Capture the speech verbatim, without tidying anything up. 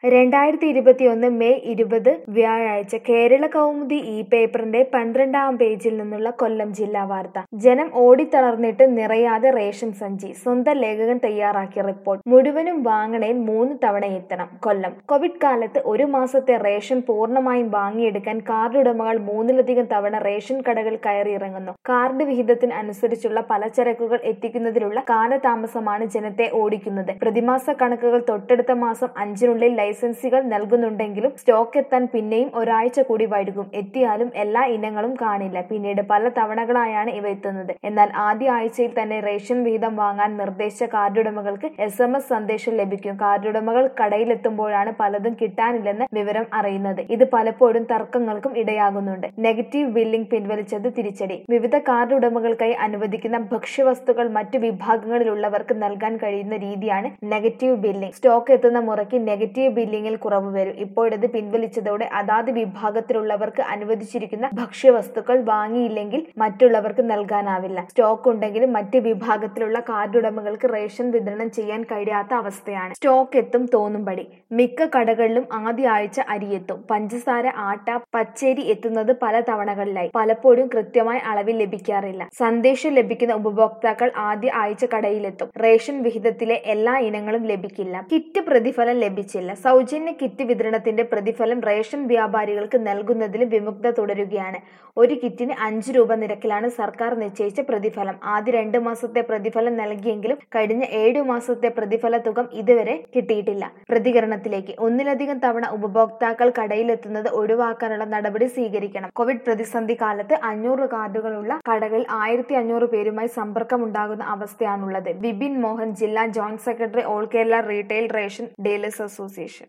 രണ്ടായിരത്തി ഇരുപത്തിയൊന്ന് മെയ് ഇരുപത് വ്യാഴാഴ്ച കേരള കൗമുദി ഈ പേപ്പറിന്റെ പന്ത്രണ്ടാം പേജിൽ നിന്നുള്ള കൊല്ലം ജില്ലാ വാർത്ത. ജനം ഓടിത്തളർന്നിട്ട് നിറയാതെ റേഷൻ സഞ്ചി. സ്വന്തം ലേഖകൻ തയ്യാറാക്കിയ റിപ്പോർട്ട്. മുഴുവനും വാങ്ങണേൽ മൂന്ന് തവണ എത്തണം. കൊല്ലം. കോവിഡ് കാലത്ത് ഒരു മാസത്തെ റേഷൻ പൂർണ്ണമായും വാങ്ങിയെടുക്കാൻ കാർഡുടമകൾ മൂന്നിലധികം തവണ റേഷൻ കടകൾ കയറിയിറങ്ങുന്നു. കാർഡ് വിഹിതത്തിന് അനുസരിച്ചുള്ള പലചരക്കുകൾ എത്തിക്കുന്നതിലുള്ള കാലതാമസമാണ് ജനത്തെ ഓടിക്കുന്നത്. പ്രതിമാസ കണക്കുകൾ തൊട്ടടുത്ത മാസം അഞ്ചിനുള്ളിൽ ലൈസൻസുകൾ നൽകുന്നുണ്ടെങ്കിലും സ്റ്റോക്ക് എത്താൻ പിന്നെയും ഒരാഴ്ച കൂടി വൈകും. എത്തിയാലും എല്ലാ ഇനങ്ങളും കാണില്ല. പിന്നീട് പല തവണകളായാണ് ഇവ എത്തുന്നത്. എന്നാൽ ആദ്യ ആഴ്ചയിൽ തന്നെ റേഷൻ വിഹിതം വാങ്ങാൻ നിർദ്ദേശിച്ച കാർഡുടമകൾക്ക് എസ് എം എസ് സന്ദേശം ലഭിക്കും. കാർഡുടമകൾ കടയിലെത്തുമ്പോഴാണ് പലതും കിട്ടാനില്ലെന്ന് വിവരം അറിയുന്നത്. ഇത് പലപ്പോഴും തർക്കങ്ങൾക്കും ഇടയാകുന്നുണ്ട്. നെഗറ്റീവ് ബില്ലിംഗ് പിൻവലിച്ചത് തിരിച്ചടി. വിവിധ കാർഡ് ഉടമകൾക്കായി അനുവദിക്കുന്ന ഭക്ഷ്യവസ്തുക്കൾ മറ്റു വിഭാഗങ്ങളിലുള്ളവർക്ക് നൽകാൻ കഴിയുന്ന രീതിയാണ് നെഗറ്റീവ് ബില്ലിംഗ്. സ്റ്റോക്ക് എത്തുന്ന മുറയ്ക്ക് നെഗറ്റീവ് ബില്ലിംഗിൽ കുറവ് വരും. ഇപ്പോഴത് പിൻവലിച്ചതോടെ അതാത് വിഭാഗത്തിലുള്ളവർക്ക് അനുവദിച്ചിരിക്കുന്ന ഭക്ഷ്യവസ്തുക്കൾ വാങ്ങിയില്ലെങ്കിൽ മറ്റുള്ളവർക്ക് നൽകാനാവില്ല. സ്റ്റോക്ക് ഉണ്ടെങ്കിലും മറ്റ് വിഭാഗത്തിലുള്ള കാർഡുടമകൾക്ക് റേഷൻ വിതരണം ചെയ്യാൻ കഴിയാത്ത അവസ്ഥയാണ്. സ്റ്റോക്ക് എത്തും തോന്നുംപടി. മിക്ക കടകളിലും ആദ്യ ആഴ്ച അരിയെത്തും. പഞ്ചസാര, ആട്ട, പച്ചരി എത്തുന്നത് പല തവണകളിലായി. പലപ്പോഴും കൃത്യമായ അളവിൽ ലഭിക്കാറില്ല. സന്ദേശം ലഭിക്കുന്ന ഉപഭോക്താക്കൾ ആദ്യ ആഴ്ച കടയിലെത്തും. റേഷൻ വിഹിതത്തിലെ എല്ലാ ഇനങ്ങളും ലഭിക്കില്ല. കിറ്റ് പ്രതിഫലം ലഭിച്ചില്ല. സൗജന്യ കിറ്റ് വിതരണത്തിന്റെ പ്രതിഫലം റേഷൻ വ്യാപാരികൾക്ക് നൽകുന്നതിലും വിമുക്ത തുടരുകയാണ്. ഒരു കിറ്റിന് അഞ്ച് രൂപ നിരക്കിലാണ് സർക്കാർ നിശ്ചയിച്ച പ്രതിഫലം. ആദ്യ രണ്ട് മാസത്തെ പ്രതിഫലം നൽകിയെങ്കിലും കഴിഞ്ഞ ഏഴു മാസത്തെ പ്രതിഫല തുക ഇതുവരെ കിട്ടിയിട്ടില്ല. പ്രതികരണത്തിലേക്ക്. ഒന്നിലധികം തവണ ഉപഭോക്താക്കൾ കടയിലെത്തുന്നത് ഒഴിവാക്കാനുള്ള നടപടി സ്വീകരിക്കണം. കോവിഡ് പ്രതിസന്ധി കാലത്ത് അഞ്ഞൂറ് കാർഡുകളുള്ള കടകളിൽ ആയിരത്തി അഞ്ഞൂറ് പേരുമായി സമ്പർക്കമുണ്ടാകുന്ന അവസ്ഥയാണുള്ളത്. വിപിൻ മോഹൻ, ജില്ലാ joint secretary, all Kerala retail ration dealers association.